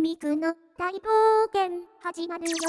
ミクの大冒険始まるよ。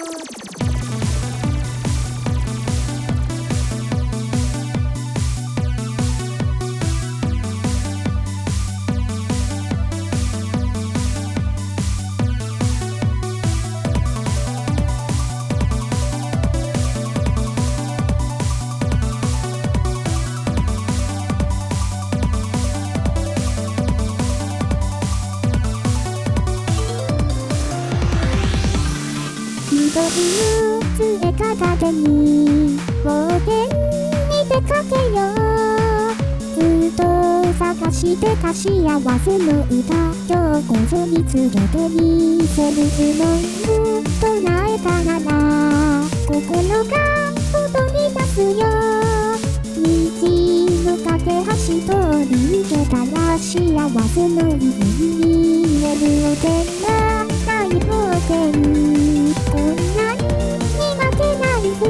緑の杖片手に冒険に出かけよう。ずっと探してた幸せの歌、今日こそ見つけてみせる。呪文を唱えたなら心が踊り出すよ。道の架け橋通り抜けたら幸せの泉に見える。おてんな大冒険、こんなに負けないぞ。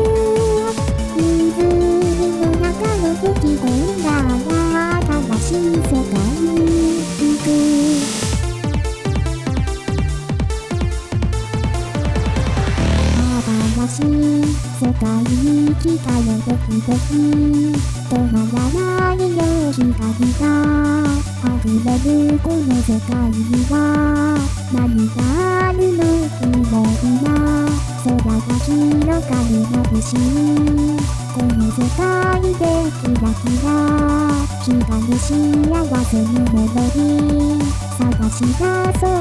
湖の中の吹き込んだ新しい世界に行く。新しい世界に来たよドキドキ、止まらないよ光が溢れるこの世界には何があるの。綺麗な空が広がる眩しいこの世界でキラキラ光る幸せのメロディー探し出そう。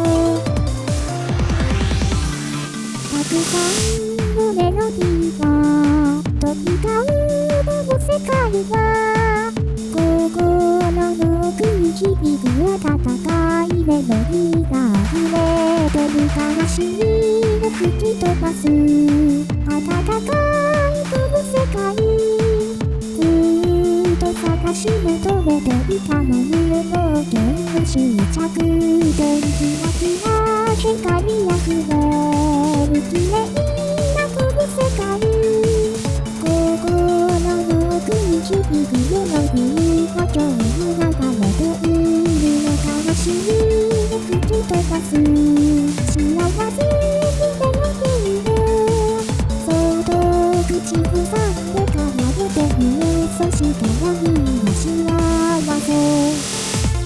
たくさんのメロディーが飛び交う世界は心の奥に響く温かいメロディーが溢れてる。悲しみを吹き飛ばす温かいこの世界、ずっと探し求めていたのに冒険の終着点。キラキラ光にあふれる綺麗なこの世界、心の奥に響くメロディーが今日流れているの。悲しみを吹き飛ばす幸せにメロディーをそっと口ずさんで奏でてみる。そして闇の幸せ。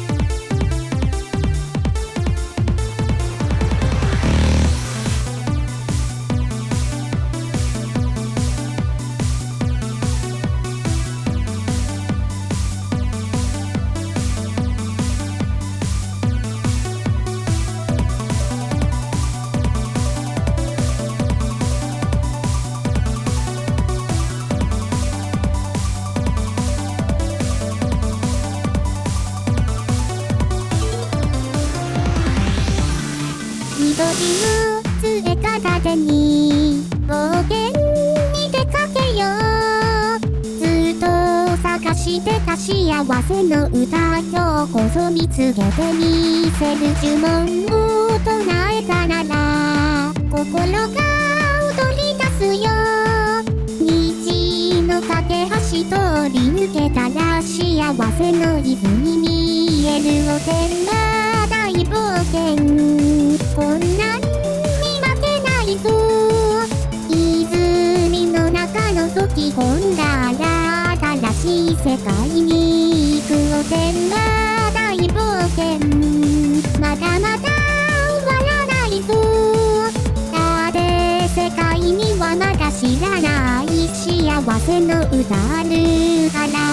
緑の杖片手に冒険に出かけよう。ずっと探してた幸せの歌、今日こそ見つけてみせる。呪文を唱えたなら心が踊り出すよ。道の架け橋通り抜けたら幸せの泉に見える。おてんな大冒険、こんなに負けないぞ。泉の中の解き込んだら新しい世界に行く。おてんな大冒険、まだまだ終わらないぞ。だって世界にはまだ知らない幸せの歌あるから。